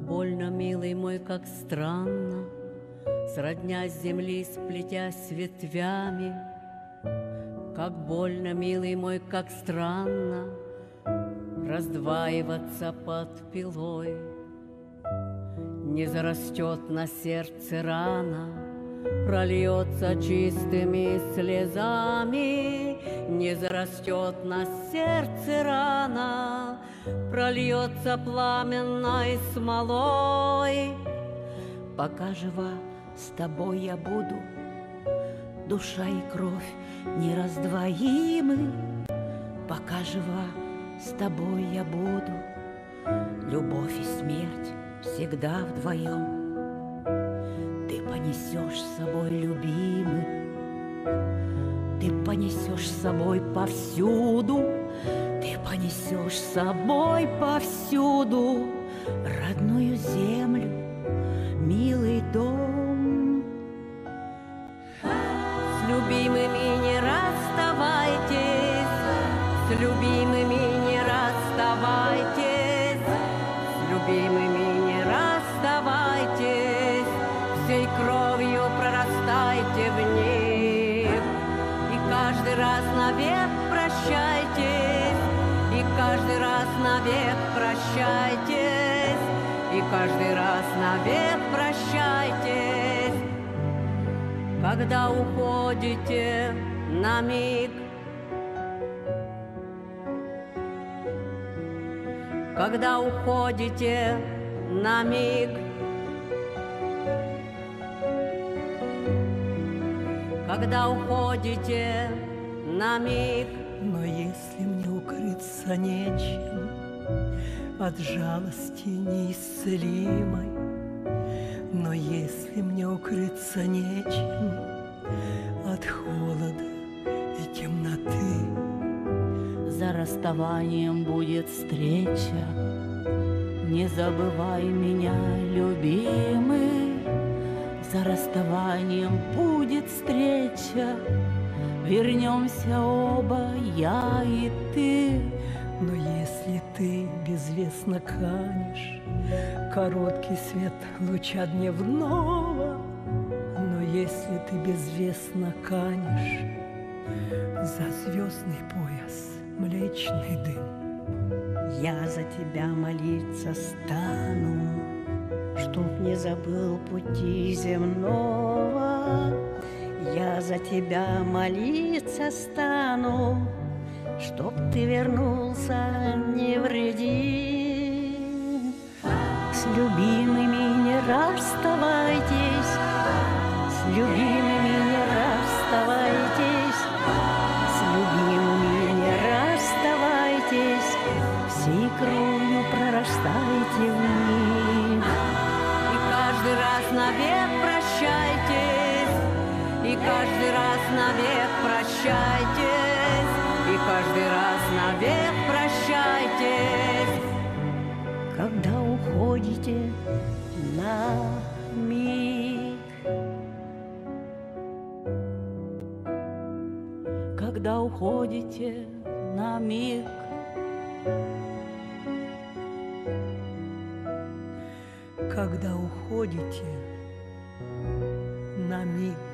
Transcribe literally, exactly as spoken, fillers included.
больно, милый мой, как странно, сродня с земли сплетясь с ветвями. Как больно, милый мой, как странно раздваиваться под пилой. Не зарастет на сердце рана, прольется чистыми слезами. Не зарастет на сердце рана, прольется пламенной смолой. Пока жива, с тобой я буду, душа и кровь нераздвоимы. Пока жива, с тобой я буду, любовь и смерть всегда вдвоем. Ты понесешь с собой, любимый, ты понесешь с собой повсюду, ты понесешь с собой повсюду родную землю, милый дом. С любимыми не расставайтесь, с любимыми не расставайтесь, с любимыми не расставайтесь, всей кровью прорастайте в них. И каждый раз навек прощайтесь, и каждый раз навек прощайтесь, и каждый раз навек прощайтесь. Когда уходите на миг, когда уходите на миг, когда уходите на миг. Но если мне укрыться нечем от жалости неисцелимой, но если мне укрыться нечем от холода и темноты, за расставанием будет встреча, не забывай меня, любимый. За расставанием будет встреча, вернемся оба, я и ты. Но если ты безвестно канешь короткий свет луча дневного, но если ты безвестно канешь за звездный пояс млечный дым, я за тебя молиться стану, чтоб не забыл пути земного. Я за тебя молиться стану, чтоб ты вернулся невредим. С любимыми не расставайтесь, с любимыми не расставайтесь, с любимыми не расставайтесь, всей кровью прорастайте в них. И каждый раз навек прощайтесь, и каждый раз навек прощайтесь, и каждый раз навек прощайтесь. Когда уходите на миг, когда уходите на миг, когда уходите на миг.